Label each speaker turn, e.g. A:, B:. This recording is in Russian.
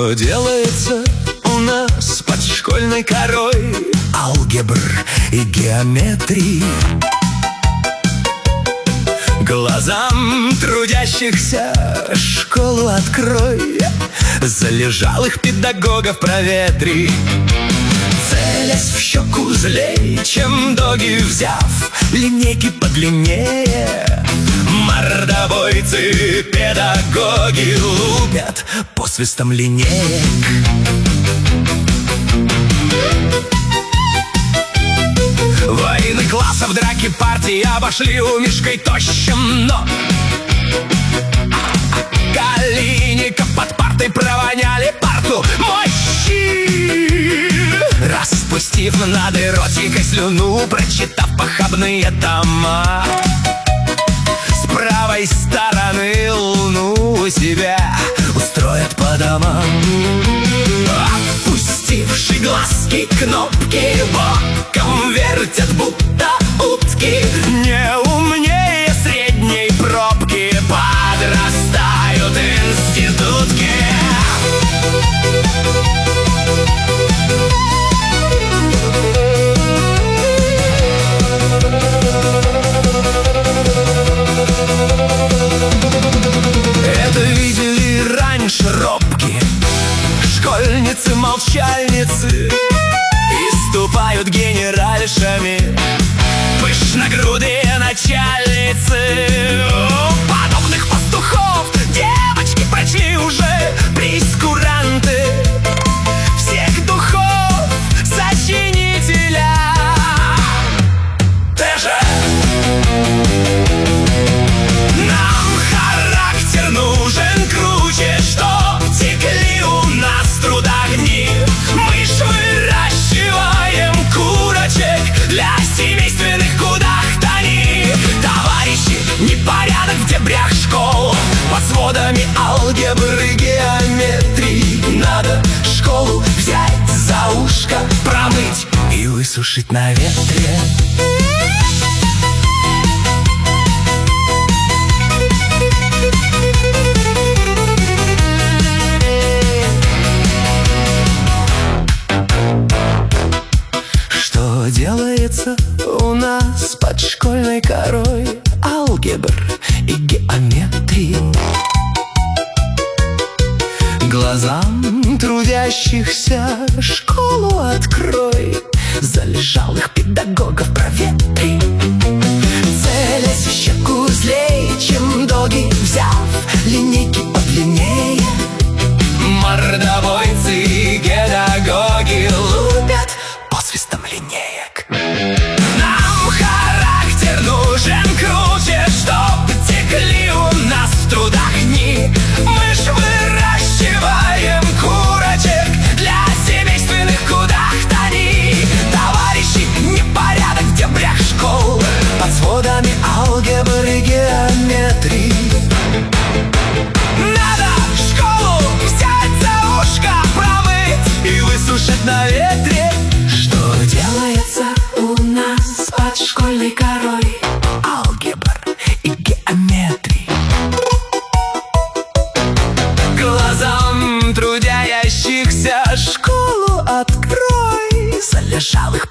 A: Что делается у нас под школьной корой алгебр и геометрии. Глазам трудящихся школу открой, залежалых педагогов проветри. Целясь в щеку злей, чем доги, взяв линейки подлиннее, мордобойцы педагоги лупят посвистом линеек. Войны классов, драки партии обошли у Мишкой тощим, но Калиника под партой провоняли парту мощи. Распустив над эротикой слюну, прочитав похабные тома, с правой стороны луну себя устроят по домам. Опустивши глазки, кнопки боком вертят, будто утки. Не умнее средней пробки подрастают институтки. Это видели раньше робкие школьницы-молчальницы, и ступают генеральшами пышногрудые начальницы. Подобных пастухов девочки прочли уже прейскуранты всех духов сочинителя. Ты же нам характер нужен круче, чтоб текли у нас в трудах дни. Мы ж выращиваем курочек для семейственных кудахтаний. Товарищи, непорядок в дебрях школ, под сводами алгебры, геометрии. Надо школу взять за ушко, промыть и высушить на ветре. Что делается у нас под школьной корой алгебр и геометрии. Глазам трудящихся школу открой, залежалых педагогов проветри. Целясь в щеку злей, чем доги, взяв линейки подлиннее, мордобойцы и педагоги лупят посвистом линеек. Нам характер нужен круче, чтоб текли у нас в трудах дни. Мы ж выращиваем курочек для семейственных кудахтаний. Товарищи, непорядок в дебрях школ, под сводами алгебры и геометрии. Надо школу взять за ушко, промыть и высушить на ветре. Что делается у нас под школьной корой алгебр и геометрии. Глазам трудящихся школу открой, залежалых